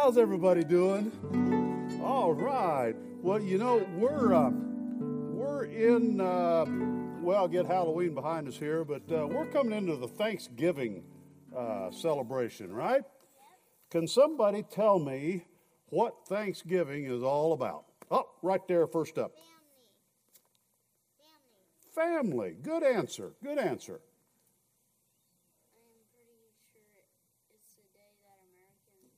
How's everybody doing? All right. Well, you know, we're in, get Halloween behind us here, but we're coming into the Thanksgiving celebration, right? Can somebody tell me what Thanksgiving is all about? Oh, right there, first up. Family. Good answer. Good answer. I'm pretty sure it's the day that Americans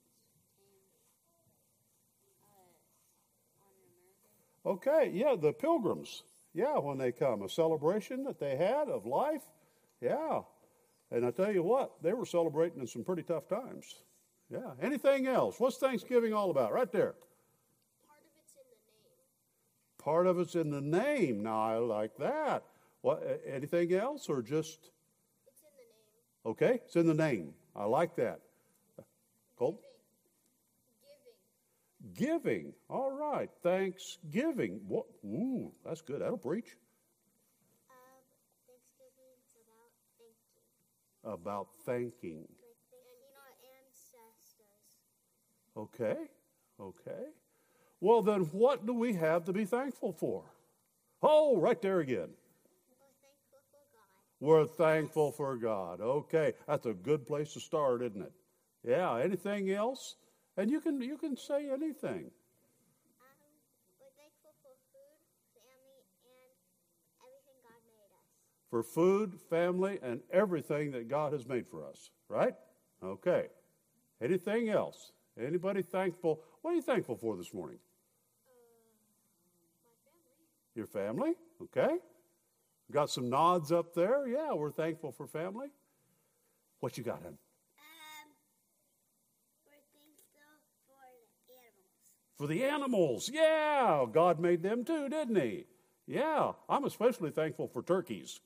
came on America. Okay, yeah, the Pilgrims. Yeah, when they come, a celebration that they had of life. Yeah. And I tell you what, they were celebrating in some pretty tough times. Yeah. Anything else? What's Thanksgiving all about? Right there. Part of it's in the name. Part of it's in the name. Now, I like that. What? Anything else or just? It's in the name. Okay, it's in the name. I like that. Colt? Giving. All right. Thanksgiving. What? Ooh, that's good. That'll preach. Thanksgiving's About thanking. ancestors. Okay. Okay. Well, then what do we have to be thankful for? Oh, right there again. We're thankful for God. We're thankful for God. Okay. That's a good place to start, isn't it? Yeah. Anything else? And you can say anything. We're thankful for food, family, and everything God made us. For food, family, and everything that God has made for us, right? Okay. Anything else? Anybody thankful? What are you thankful for this morning? My family. Your family? Okay. Got some nods up there. Yeah, we're thankful for family. What you got, hon? We're thankful for the animals. For the animals. Yeah, God made them too, didn't he? Yeah, I'm especially thankful for turkeys.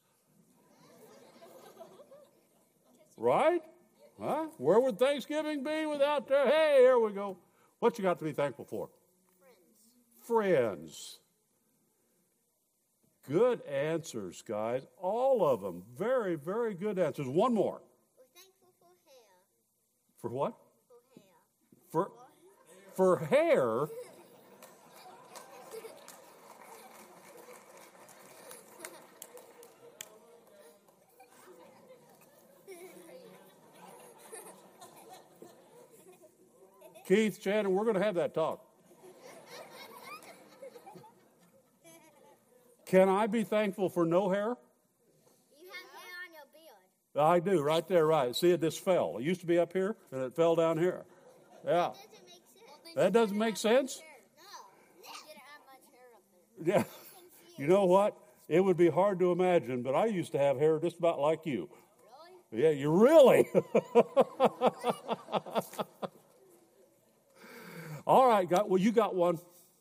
Right? Huh? Where would Thanksgiving be without there? Hey, here we go. What you got to be thankful for? Friends. Good answers, guys. All of them. Very, very good answers. One more. We're thankful for hair. For what? For hair. For hair. Keith, Shannon, we're going to have that talk. Can I be thankful for no hair? You have hair on your beard. I do, right there, right. See, it just fell. It used to be up here, and it fell down here. Yeah. That doesn't make sense? No. You didn't have much hair up there. Yeah. You know what? It would be hard to imagine, but I used to have hair just about like you. Really? Yeah, you really? All right, well, you got one.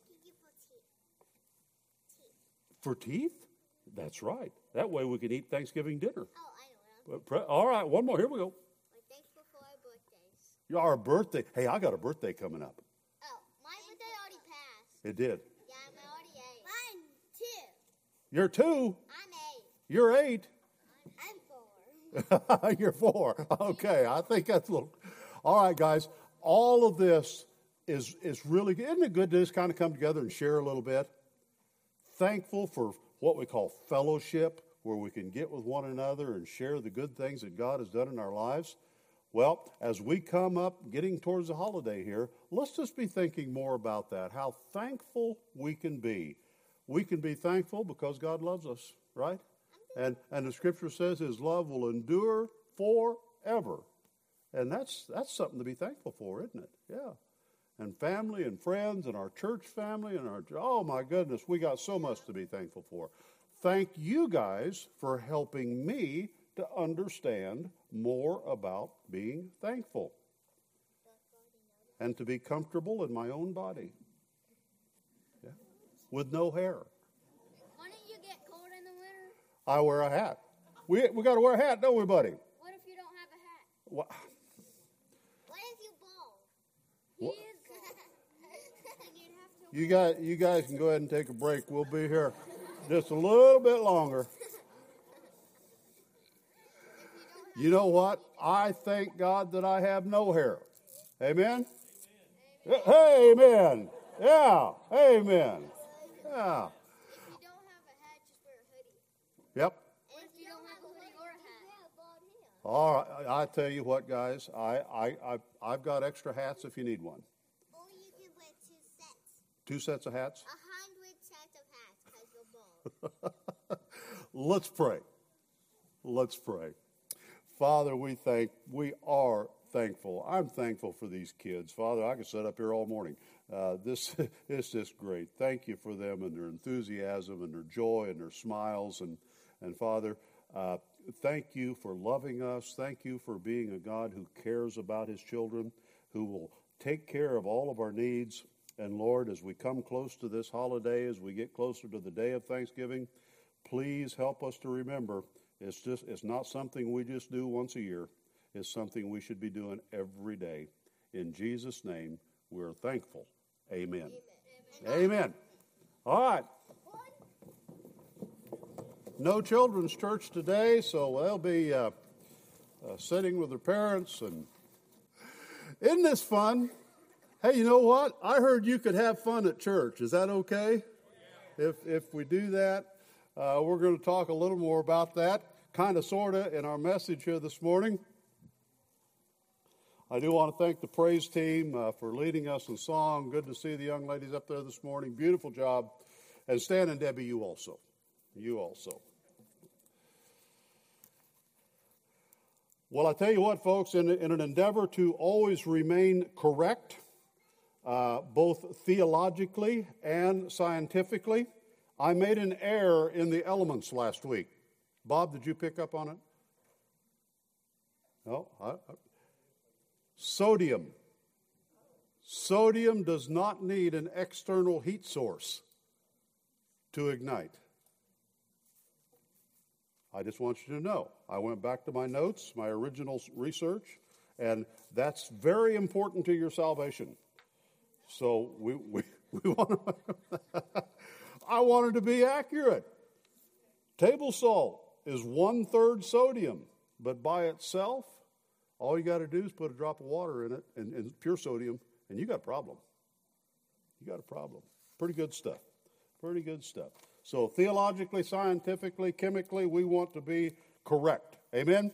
For teeth? That's right. That way we can eat Thanksgiving dinner. Oh, I know. All right, one more. Here we go. We're thankful for our birthdays. Our birthday. Hey, I got a birthday coming up. Oh, my birthday already passed. It did. Yeah, I'm already 8. Mine 2. You're 2. I'm 8. You're 8. I'm 4. You're 4. Okay, I think that's a little. All right, guys. All of this is really good. Isn't it good to just kind of come together and share a little bit? Thankful for what we call fellowship, where we can get with one another and share the good things that God has done in our lives. Well, as we come up, getting towards the holiday here, let's just be thinking more about that, how thankful we can be. We can be thankful because God loves us, right? And the scripture says his love will endure forever. And that's something to be thankful for, isn't it? Yeah. And family and friends and our church family and oh my goodness, we got so much to be thankful for. Thank you guys for helping me to understand more about being thankful and to be comfortable in my own body. Yeah. With no hair. Why don't you get cold in the winter? I wear a hat. We got to wear a hat, don't we, buddy? What if you don't have a hat? What? What if you bald? What? You'd have to You guys can go ahead and take a break. We'll be here just a little bit longer. You know what? I thank God that I have no hair. Amen? Amen. Yeah. Amen. Yeah. If you don't have a hat, just wear a hoodie. Yep. And if you don't have a hoodie or a hat, All right. I tell you what, guys. I've got extra hats if you need one. or you can wear 2 sets. 2 sets of hats. 100 sets of hats because you're bald. Let's pray. Let's pray. Father, we are thankful. I'm thankful for these kids. Father, I could sit up here all morning. This is just great. Thank you for them and their enthusiasm and their joy and their smiles. And Father, thank you for loving us. Thank you for being a God who cares about his children, who will take care of all of our needs. And Lord, as we come close to this holiday, as we get closer to the day of Thanksgiving, please help us to remember it's not something we just do once a year. It's something we should be doing every day. In Jesus' name, we're thankful. Amen. Amen. All right. No children's church today, so they'll be sitting with their parents. And isn't this fun? Hey, you know what? I heard you could have fun at church. Is that okay? If we do that, we're going to talk a little more about that, kind of, sort of, in our message here this morning. I do want to thank the praise team for leading us in song. Good to see the young ladies up there this morning. Beautiful job. And Stan and Debbie, you also. You also. Well, I tell you what, folks, in an endeavor to always remain correct, both theologically and scientifically, I made an error in the elements last week. Bob, did you pick up on it? No? Sodium. Sodium does not need an external heat source to ignite. I just want you to know. I went back to my notes, my original research, and that's very important to your salvation. So we want to I wanted to be accurate. Table salt is 1/3 sodium, but by itself, all you got to do is put a drop of water in it, and pure sodium, and you got a problem. You got a problem. Pretty good stuff. Pretty good stuff. So theologically, scientifically, chemically, we want to be correct. Amen?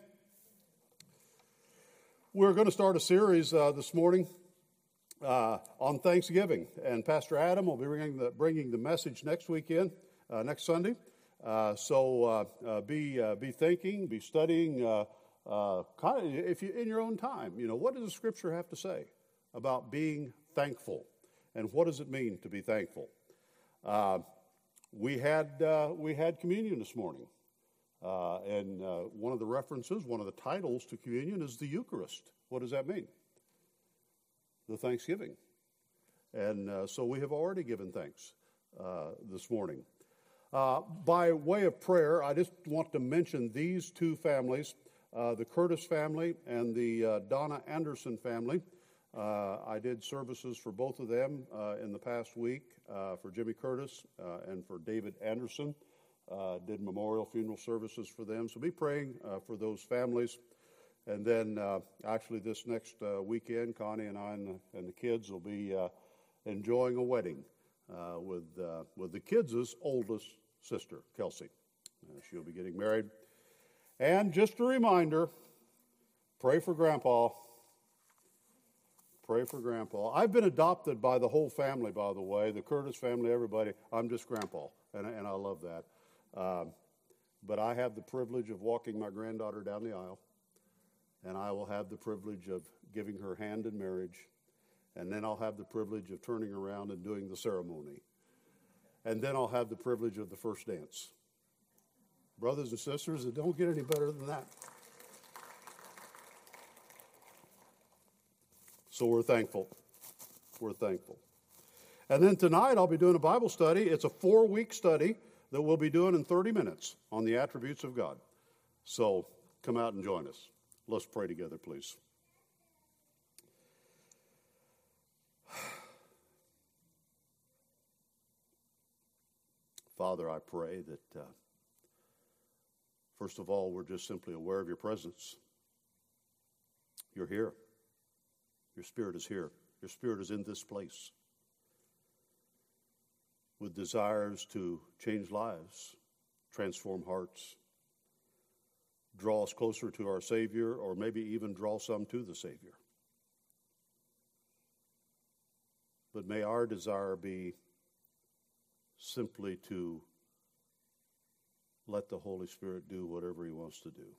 We're going to start a series this morning on Thanksgiving, and Pastor Adam will be bringing the message next weekend, next Sunday. So be thinking, be studying, kind of, if you in your own time. You know, what does the Scripture have to say about being thankful, and what does it mean to be thankful? We had communion this morning, and one of the references, one of the titles to communion is the Eucharist. What does that mean? The Thanksgiving. And so we have already given thanks this morning. By way of prayer, I just want to mention these two families, the Curtis family and the Donna Anderson family. I did services for both of them in the past week, for Jimmy Curtis and for David Anderson. Did memorial funeral services for them. So be praying for those families. And then actually this next weekend, Connie and I and the kids will be enjoying a wedding with the kids' oldest sister, Kelsey. She'll be getting married. And just a reminder, pray for Grandpa. Pray for Grandpa. I've been adopted by the whole family, by the way, the Curtis family, everybody. I'm just Grandpa, and I love that. But I have the privilege of walking my granddaughter down the aisle, and I will have the privilege of giving her hand in marriage, and then I'll have the privilege of turning around and doing the ceremony. And then I'll have the privilege of the first dance. Brothers and sisters, it don't get any better than that. So we're thankful. We're thankful. And then tonight I'll be doing a Bible study. It's a 4-week study that we'll be doing in 30 minutes on the attributes of God. So come out and join us. Let's pray together, please. Father, I pray that, first of all, we're just simply aware of your presence. You're here. Your Spirit is here. Your Spirit is in this place with desires to change lives, transform hearts, draw us closer to our Savior, or maybe even draw some to the Savior. But may our desire be simply to let the Holy Spirit do whatever He wants to do.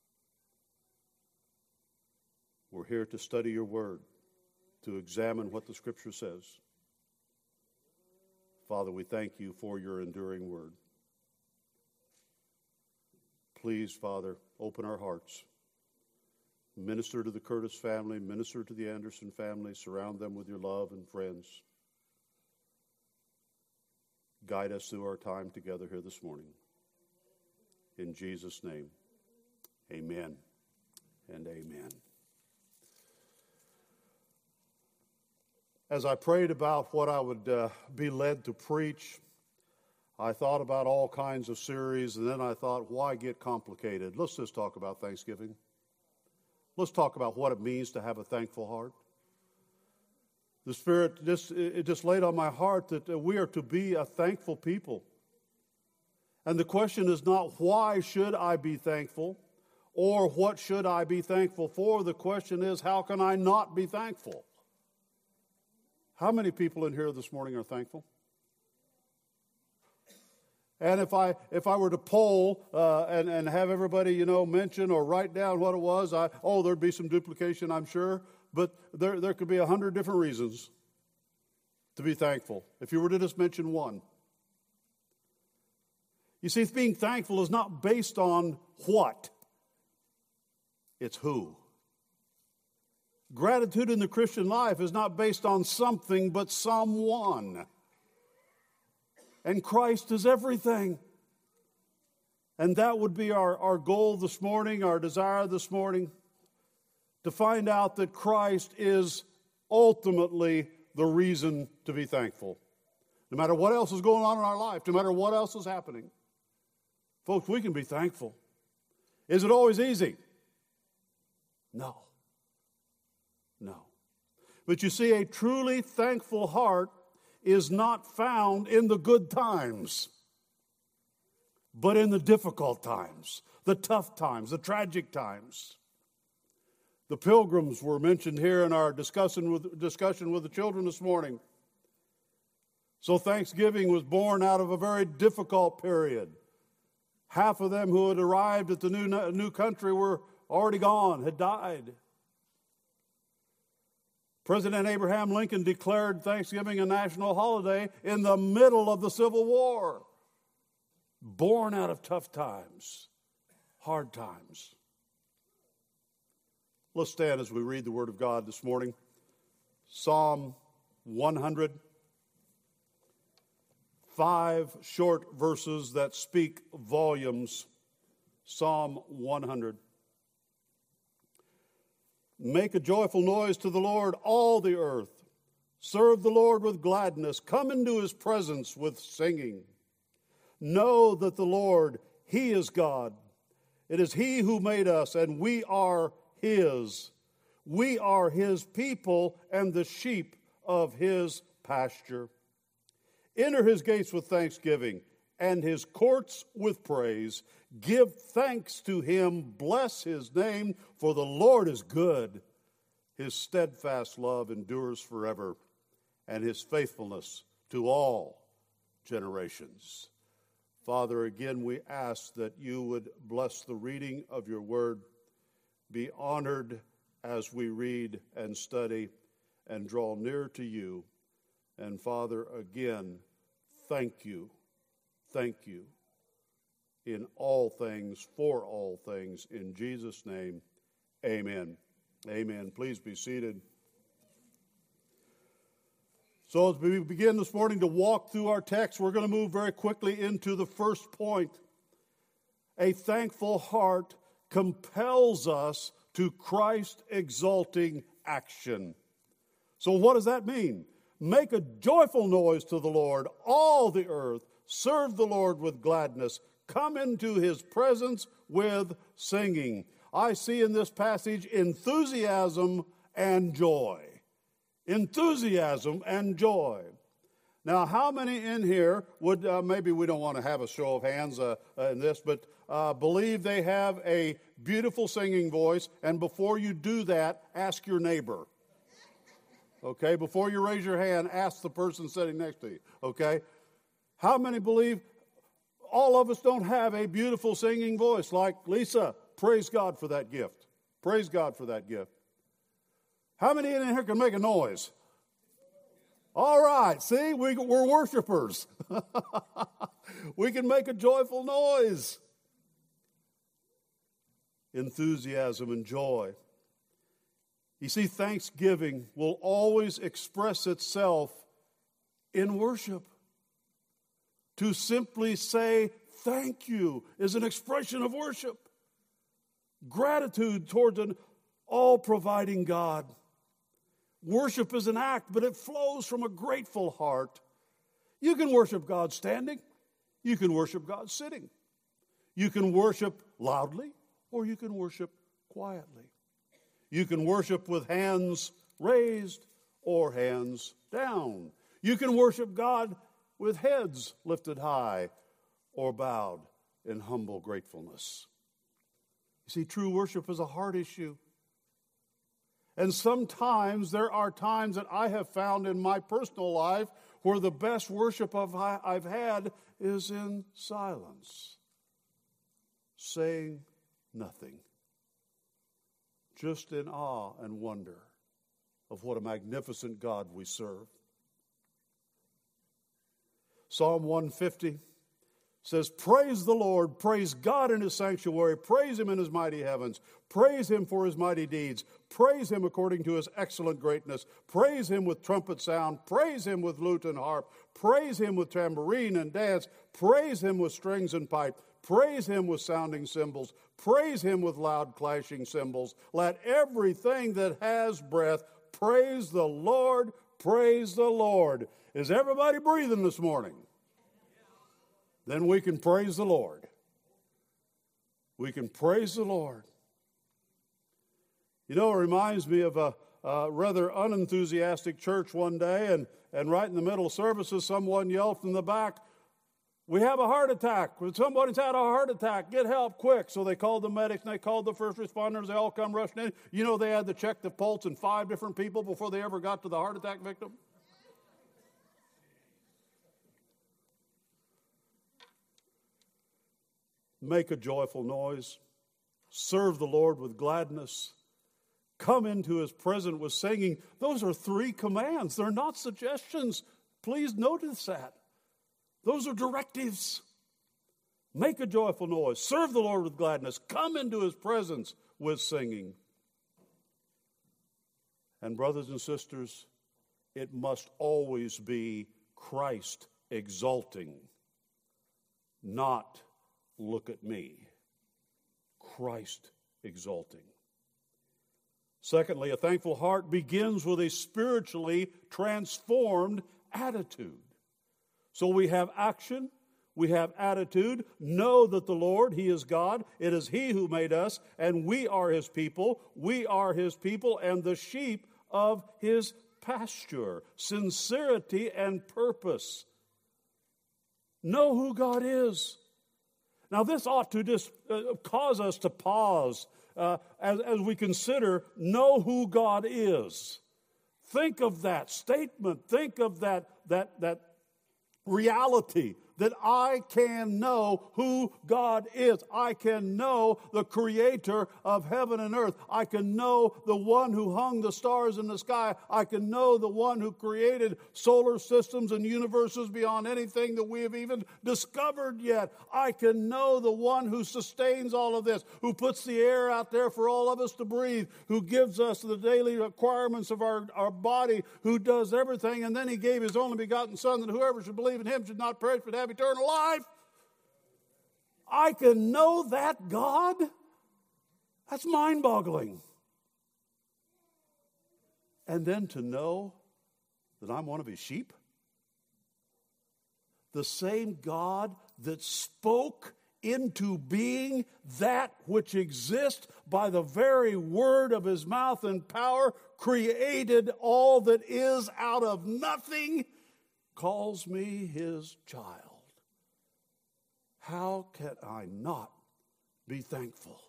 We're here to study your word, to examine what the Scripture says. Father, we thank you for your enduring word. Please, Father, open our hearts. Minister to the Curtis family, minister to the Anderson family, surround them with your love and friends. Guide us through our time together here this morning. In Jesus' name, amen and amen. As I prayed about what I would be led to preach, I thought about all kinds of series, and then I thought, why get complicated? Let's just talk about Thanksgiving. Let's talk about what it means to have a thankful heart. The Spirit just laid on my heart that we are to be a thankful people. And the question is not why should I be thankful or what should I be thankful for. The question is how can I not be thankful? How many people in here this morning are thankful? And if I were to poll and have everybody, mention or write down what it was, there'd be some duplication, I'm sure. But there could be 100 different reasons to be thankful. If you were to just mention one. You see, being thankful is not based on what. It's who. Gratitude in the Christian life is not based on something, but someone. And Christ is everything. And that would be our goal this morning, our desire this morning, to find out that Christ is ultimately the reason to be thankful. No matter what else is going on in our life, no matter what else is happening. Folks, we can be thankful. Is it always easy? No. But you see, a truly thankful heart is not found in the good times, but in the difficult times, the tough times, the tragic times. The Pilgrims were mentioned here in our discussion with the children this morning. So Thanksgiving was born out of a very difficult period. Half of them who had arrived at the new country were already gone, had died. President Abraham Lincoln declared Thanksgiving a national holiday in the middle of the Civil War. Born out of tough times, hard times. Let's stand as we read the Word of God this morning. Psalm 100. 5 short verses that speak volumes. Psalm 100. Make a joyful noise to the Lord, all the earth. Serve the Lord with gladness. Come into His presence with singing. Know that the Lord, He is God. It is He who made us, and we are His. We are His people and the sheep of His pasture. Enter His gates with thanksgiving and His courts with praise. Give thanks to Him, bless His name, for the Lord is good. His steadfast love endures forever, and His faithfulness to all generations. Father, again we ask that you would bless the reading of your word, be honored as we read and study and draw near to you. And Father, again, thank you in all things, for all things, in Jesus' name, amen. Amen. Please be seated. So as we begin this morning to walk through our text, we're going to move very quickly into the first point. A thankful heart compels us to Christ-exalting action. So what does that mean? Make a joyful noise to the Lord, all the earth. Serve the Lord with gladness. Come into His presence with singing. I see in this passage enthusiasm and joy. enthusiasm, and joy. Now, how many in here would, maybe we don't want to have a show of hands in this, but believe they have a beautiful singing voice, and before you do that, ask your neighbor. Okay, before you raise your hand, ask the person sitting next to you, okay? How many believe all of us don't have a beautiful singing voice like Lisa? Praise God for that gift. Praise God for that gift. How many in here can make a noise? All right, see, we're worshipers. We can make a joyful noise. Enthusiasm and joy. You see, thanksgiving will always express itself in worship. To simply say thank you is an expression of worship. Gratitude towards an all-providing God. Worship is an act, but it flows from a grateful heart. You can worship God standing. You can worship God sitting. You can worship loudly, or you can worship quietly. You can worship with hands raised or hands down. You can worship God with heads lifted high or bowed in humble gratefulness. You see, true worship is a heart issue. And sometimes there are times that I have found in my personal life where the best worship I've had is in silence, saying nothing, just in awe and wonder of what a magnificent God we serve. Psalm 150 says, praise the Lord, praise God in his sanctuary, praise him in his mighty heavens, praise him for his mighty deeds, praise him according to his excellent greatness, praise him with trumpet sound, praise him with lute and harp, praise him with tambourine and dance, praise him with strings and pipe, praise him with sounding cymbals, praise him with loud clashing cymbals. Let everything that has breath praise the Lord, praise the Lord. Is everybody breathing this morning? Then we can praise the Lord. We can praise the Lord. You know, it reminds me of a rather unenthusiastic church one day, and right in the middle of services, someone yelled from the back, we have a heart attack. Somebody's had a heart attack. Get help quick. So they called the medics and they called the first responders. They all come rushing in. You know, they had to check the pulse in 5 different people before they ever got to the heart attack victim. Make a joyful noise. Serve the Lord with gladness. Come into his presence with singing. Those are 3 commands. They're not suggestions. Please notice that. Those are directives. Make a joyful noise. Serve the Lord with gladness. Come into his presence with singing. And brothers and sisters, it must always be Christ exalting, not look at me. Christ exalting. Secondly, a thankful heart begins with a spiritually transformed attitude. So we have action, we have attitude. Know that the Lord, he is God. It is he who made us, and we are his people. We are his people and the sheep of his pasture. Sincerity and purpose. Know who God is. Now, this ought to just cause us to pause as we consider know who God is. Think of that statement. Think of that reality that I can know who God is. I can know the creator of heaven and earth. I can know the one who hung the stars in the sky. I can know the one who created solar systems and universes beyond anything that we have even discovered yet. I can know the one who sustains all of this, who puts the air out there for all of us to breathe, who gives us the daily requirements of our body, who does everything, and then he gave his only begotten Son that whoever should believe in him should not perish but have eternal life. I can know that God? That's mind-boggling. And then to know that I'm one of his sheep? The same God that spoke into being that which exists by the very word of his mouth and power, created all that is out of nothing, calls me his child. How can I not be thankful?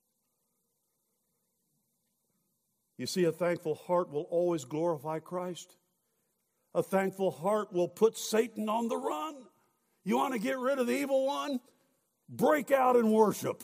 You see, a thankful heart will always glorify Christ. A thankful heart will put Satan on the run. You want to get rid of the evil one? Break out in worship.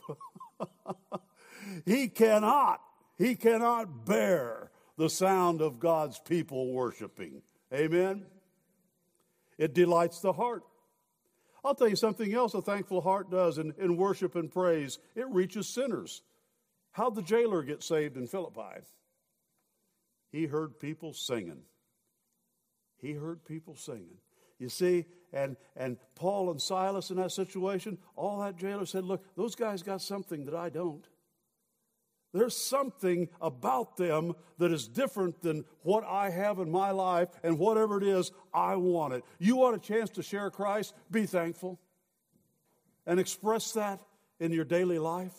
He cannot bear the sound of God's people worshiping. Amen? It delights the heart. I'll tell you something else a thankful heart does in worship and praise. It reaches sinners. How'd the jailer get saved in Philippi? He heard people singing. He heard people singing. You see, and Paul and Silas in that situation, all that jailer said, look, those guys got something that I don't. There's something about them that is different than what I have in my life, and whatever it is, I want it. You want a chance to share Christ? Be thankful and express that in your daily life.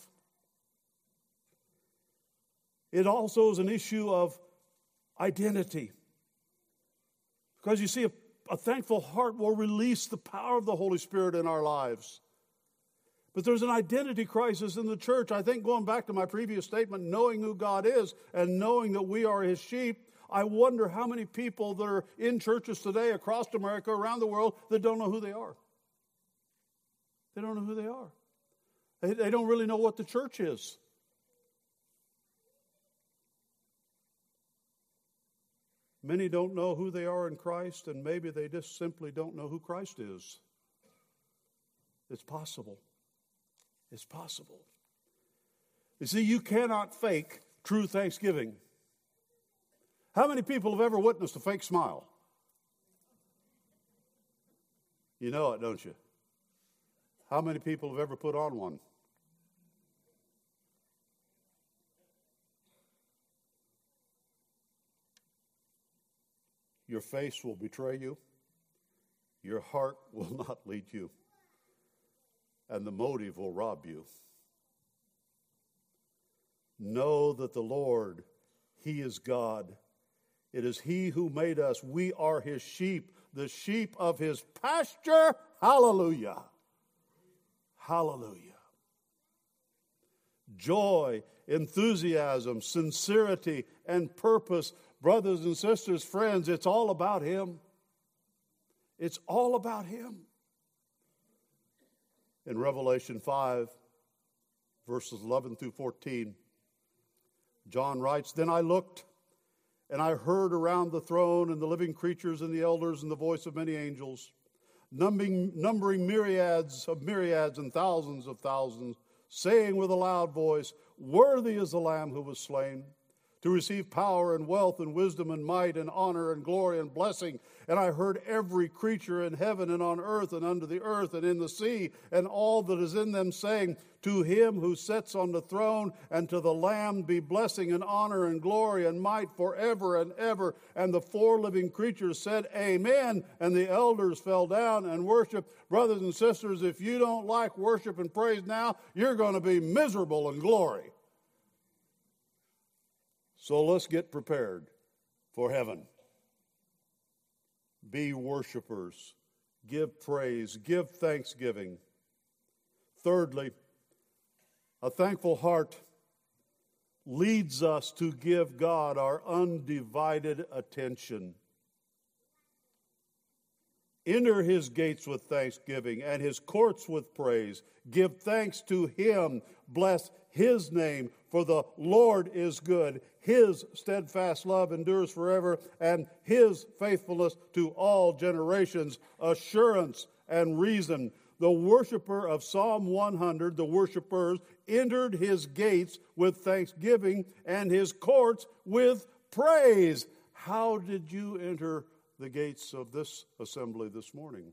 It also is an issue of identity. Because you see, a thankful heart will release the power of the Holy Spirit in our lives. But there's an identity crisis in the church. I think going back to my previous statement, knowing who God is and knowing that we are his sheep, I wonder how many people that are in churches today across America, around the world, that don't know who they are. They don't know who they are. They don't really know what the church is. Many don't know who they are in Christ, and maybe they just simply don't know who Christ is. It's possible. It's possible. You see, you cannot fake true thanksgiving. How many people have ever witnessed a fake smile? You know it, don't you? How many people have ever put on one? Your face will betray you. Your heart will not lead you. And the motive will rob you. Know that the Lord, he is God. It is he who made us. We are his sheep, the sheep of his pasture. Hallelujah. Hallelujah. Joy, enthusiasm, sincerity, and purpose. Brothers and sisters, friends, it's all about him. It's all about him. In Revelation 5, verses 11 through 14, John writes, Then I looked, and I heard around the throne and the living creatures and the elders and the voice of many angels, numbering myriads and thousands of thousands, saying with a loud voice, Worthy is the Lamb who was slain, to receive power and wealth and wisdom and might and honor and glory and blessing. And I heard every creature in heaven and on earth and under the earth and in the sea and all that is in them saying, To him who sits on the throne and to the Lamb be blessing and honor and glory and might forever and ever. And the four living creatures said, Amen. And the elders fell down and worshiped. Brothers and sisters, if you don't like worship and praise now, you're going to be miserable in glory. So let's get prepared for heaven. Be worshipers. Give praise. Give thanksgiving. Thirdly, a thankful heart leads us to give God our undivided attention. Enter his gates with thanksgiving and his courts with praise. Give thanks to him. Bless his name, for the Lord is good. His steadfast love endures forever, and his faithfulness to all generations. Assurance and reason. The worshiper of Psalm 100, the worshipers, entered his gates with thanksgiving and his courts with praise. How did you enter the gates of this assembly this morning?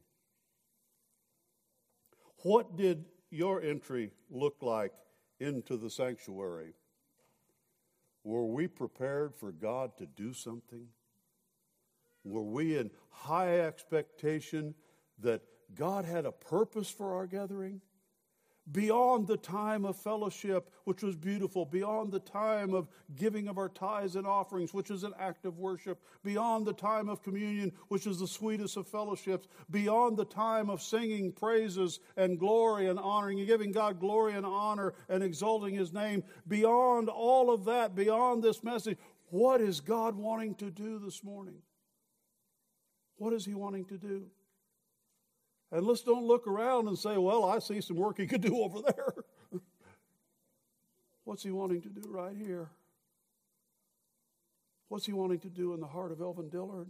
What did your entry look like into the sanctuary? Were we prepared for God to do something? Were we in high expectation that God had a purpose for our gathering? beyond the time of fellowship, which was beautiful, beyond the time of giving of our tithes and offerings, which is an act of worship, beyond the time of communion, which is the sweetest of fellowships, beyond the time of singing praises and glory and honoring and giving God glory and honor and exalting His name, beyond all of that, beyond this message, what is God wanting to do this morning? What is He wanting to do? And let's don't look around and say, well, I see some work He could do over there. What's He wanting to do right here? What's He wanting to do in the heart of Elvin Dillard?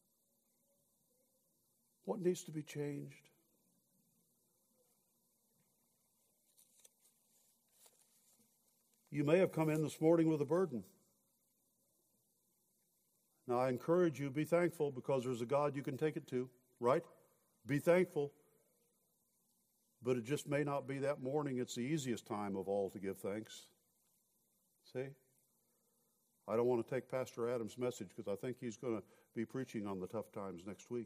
What needs to be changed? You may have come in this morning with a burden. Now, I encourage you, be thankful because there's a God you can take it to, right? Be thankful. But it just may not be that morning. It's the easiest time of all to give thanks. See? I don't want to take Pastor Adam's message because I think he's going to be preaching on the tough times next week.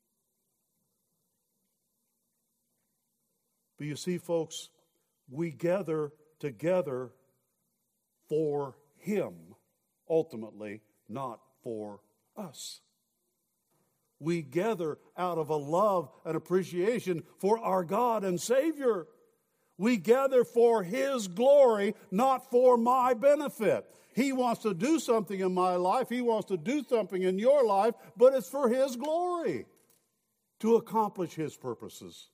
But you see, folks, we gather together for Him, ultimately, not for us. We gather out of a love and appreciation for our God and Savior. We gather for His glory, not for my benefit. He wants to do something in my life. He wants to do something in your life, but it's for His glory to accomplish His purposes.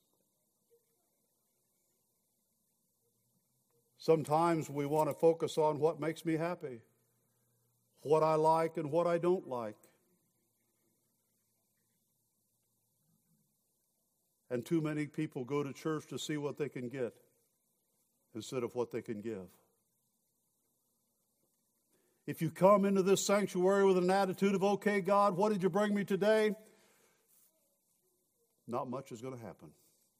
Sometimes we want to focus on what makes me happy, what I like and what I don't like. And too many people go to church to see what they can get instead of what they can give. If you come into this sanctuary with an attitude of, okay, God, what did you bring me today? Not much is going to happen.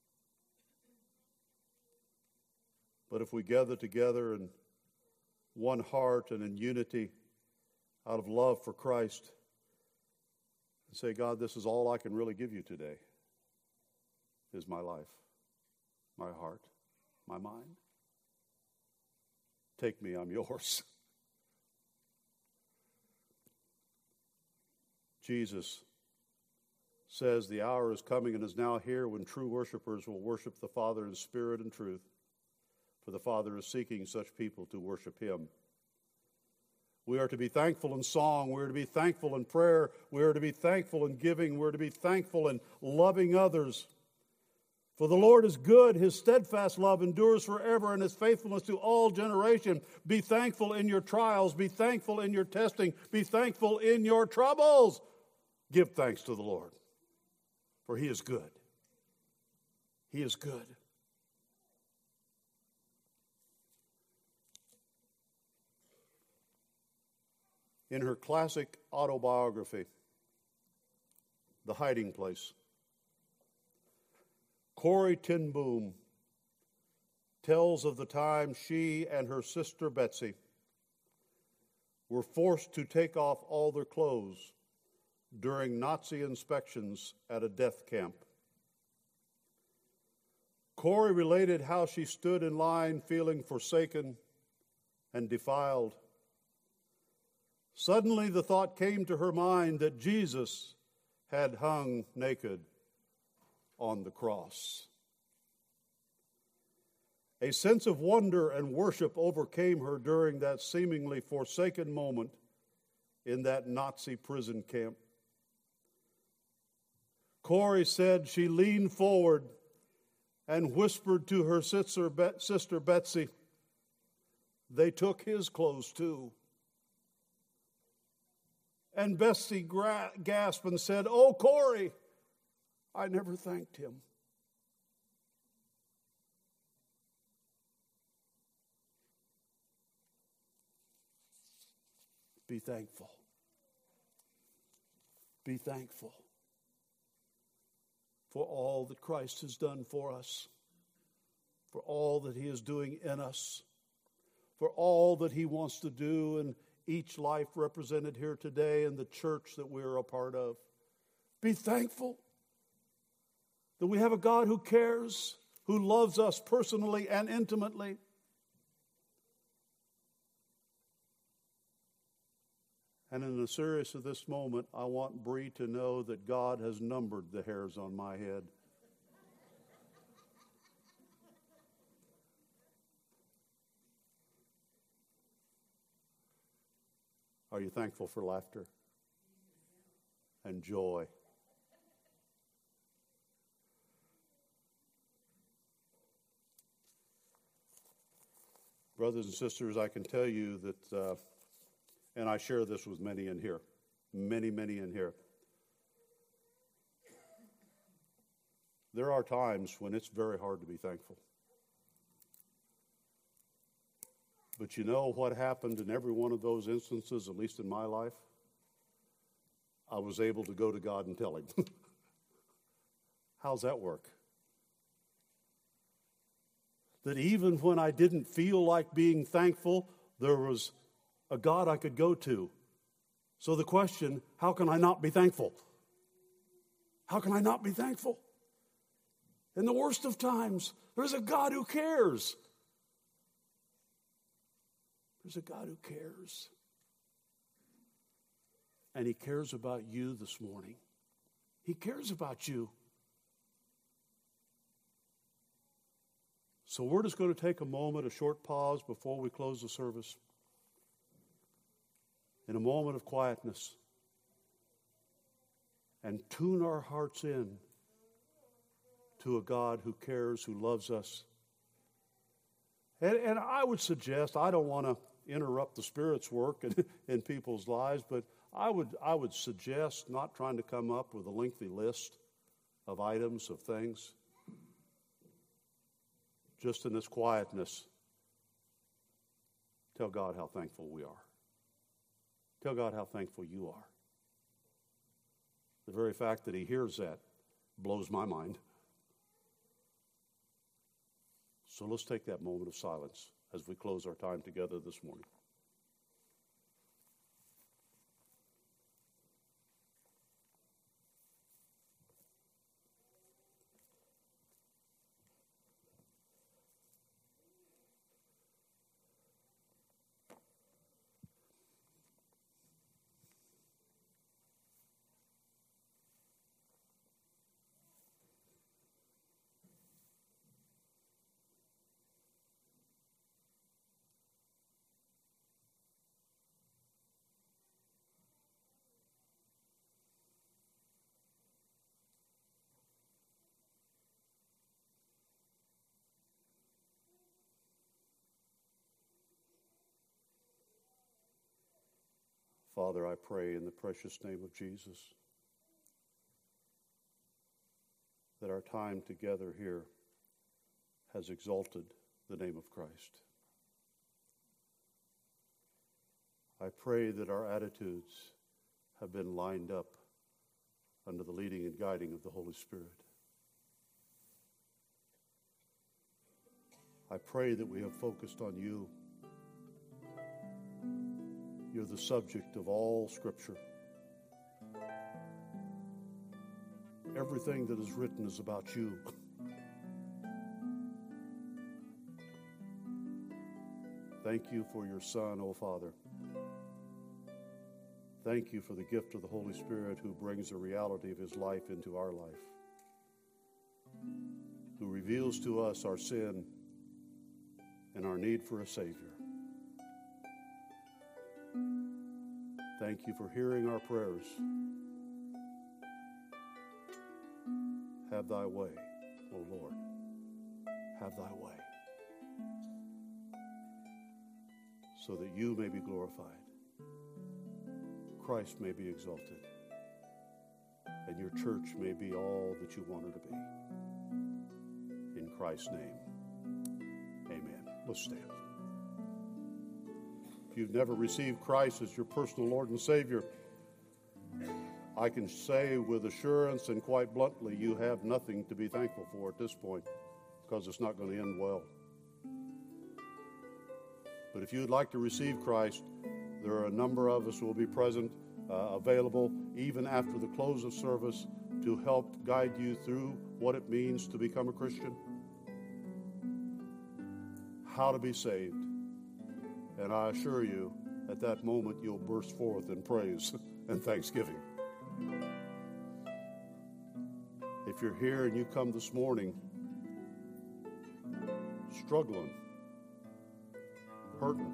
But if we gather together in one heart and in unity out of love for Christ and say, God, this is all I can really give you today. Is my life, my heart, my mind. Take me, I'm yours. Jesus says the hour is coming and is now here when true worshipers will worship the Father in spirit and truth, for the Father is seeking such people to worship Him. We are to be thankful in song. We are to be thankful in prayer. We are to be thankful in giving. We are to be thankful in loving others. For the Lord is good, His steadfast love endures forever, and His faithfulness to all generation. Be thankful in your trials. Be thankful in your testing. Be thankful in your troubles. Give thanks to the Lord, for He is good. He is good. In her classic autobiography, The Hiding Place, Corrie ten Boom tells of the time she and her sister Betsy were forced to take off all their clothes during Nazi inspections at a death camp. Corrie related how she stood in line feeling forsaken and defiled. Suddenly the thought came to her mind that Jesus had hung naked on the cross. A sense of wonder and worship overcame her during that seemingly forsaken moment in that Nazi prison camp. Corrie said she leaned forward and whispered to her sister Betsy, "They took his clothes too." And Betsy gasped and said, "Oh, Corrie, I never thanked him." Be thankful. Be thankful for all that Christ has done for us, for all that He is doing in us, for all that He wants to do in each life represented here today in the church that we are a part of. Be thankful that we have a God who cares, who loves us personally and intimately. And in the seriousness of this moment, I want Bree to know that God has numbered the hairs on my head. Are you thankful for laughter and joy? Brothers and sisters, I can tell you that, and I share this with many in here, many in here. There are times when it's very hard to be thankful. But you know what happened in every one of those instances, at least in my life? I was able to go to God and tell him. How's that work? That even when I didn't feel like being thankful, there was a God I could go to. So the question, how can I not be thankful? How can I not be thankful? In the worst of times, there's a God who cares. There's a God who cares. And he cares about you this morning. He cares about you. So we're just going to take a moment, a short pause before we close the service. In a moment of quietness. And tune our hearts in to a God who cares, who loves us. And I would suggest, I don't want to interrupt the Spirit's work in people's lives, but I would suggest not trying to come up with a lengthy list of items, of things. Just in this quietness, tell God how thankful we are. Tell God how thankful you are. The very fact that he hears that blows my mind. So let's take that moment of silence as we close our time together this morning. Father, I pray in the precious name of Jesus that our time together here has exalted the name of Christ. I pray that our attitudes have been lined up under the leading and guiding of the Holy Spirit. I pray that we have focused on you. You're the subject of all Scripture. Everything that is written is about you. Thank you for your Son, O Father. Thank you for the gift of the Holy Spirit who brings the reality of his life into our life, who reveals to us our sin and our need for a Savior. Thank you for hearing our prayers. Have thy way, O Lord. Have thy way. So that you may be glorified, Christ may be exalted, and your church may be all that you want her to be. In Christ's name, amen. Let's stand. If you've never received Christ as your personal Lord and Savior, I can say with assurance and quite bluntly, you have nothing to be thankful for at this point, because it's not going to end well. But if you'd like to receive Christ, there are a number of us who will be present, available even after the close of service to help guide you through what it means to become a Christian. how to be saved. And I assure you, at that moment, you'll burst forth in praise and thanksgiving. If you're here and you come this morning struggling, hurting,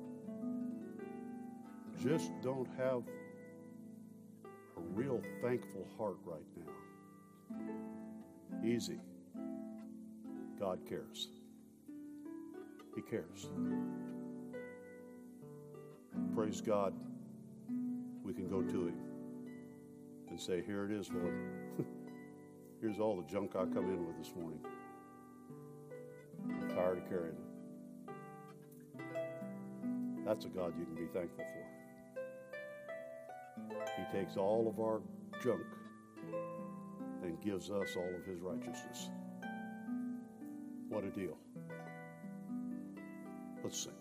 just don't have a real thankful heart right now, easy. God cares. He cares. Praise God, we can go to Him and say, here it is, Lord. Here's all the junk I come in with this morning. I'm tired of carrying it. That's a God you can be thankful for. He takes all of our junk and gives us all of His righteousness. What a deal. Let's sing.